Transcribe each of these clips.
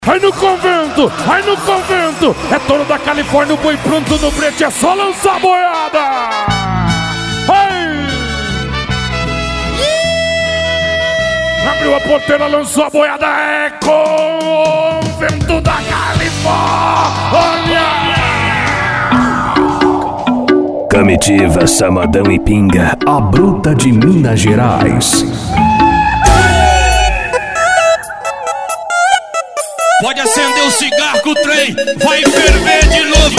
Vai no convento, é touro da Califórnia, o boi pronto no brete, é só lançar a boiada. Abriu a porteira, lançou a boiada, é convento da Califórnia. Comitiva Samadão e Pinga, a bruta de Minas Gerais. Pode acender o cigarro que o trem vai ferver de novo.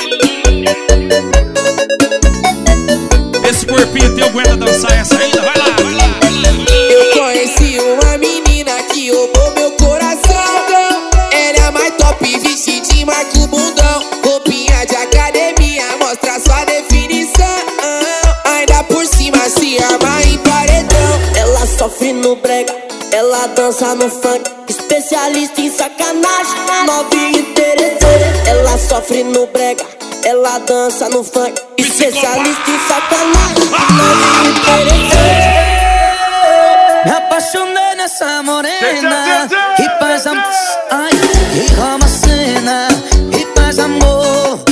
Esse corpinho teu aguenta dançar essa ainda? Vai lá, vai lá. Eu conheci uma menina que roubou meu coração. Ela é mais top, vestidinho, marca o bundão. Roupinha de academia, mostra sua definição. Ainda por cima se arma em paredão. Ela sofre no brega, ela dança no funk. Especialista em sacanagem, novinha interessante. Ela sofre no brega, ela dança no funk. Especialista em sacanagem, novinha interessante. Me apaixonei nessa morena que faz amor, ai, que rouba a cena, que faz amor.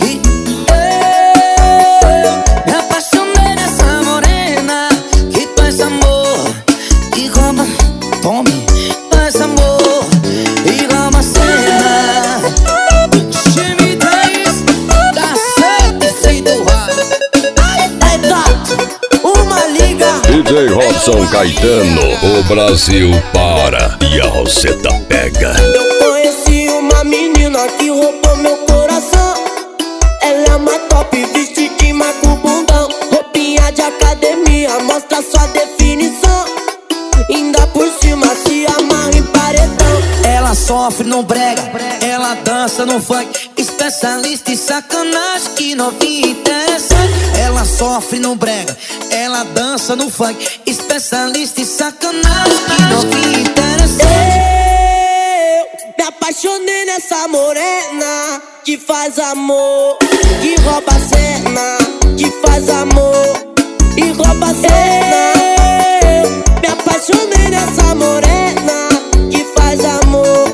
Me apaixonei nessa morena que faz amor, que rouba, tome, faz amor, e rouba a cena. Time 10, dá certo se doar. É gato, uma liga. DJ Robson Caetano, o Brasil para e a Roseta pega. Eu conheci uma menina que roubou meu coração. Ela é uma top, vestidinho, marca o bundão. Roupinha de academia, mostra sua definição. Ainda por cima se amarra em paredão. Ela sofre no brega, ela dança no funk. Especialista em sacanagem, que novinha interessante. Ela sofre no brega, ela dança no funk. Especialista em sacanagem, que novinha interessante. Eu me apaixonei nessa morena que faz amor, que rouba a cena, que faz amor e rouba a cena. Eu me apaixonei nessa morena que faz amor,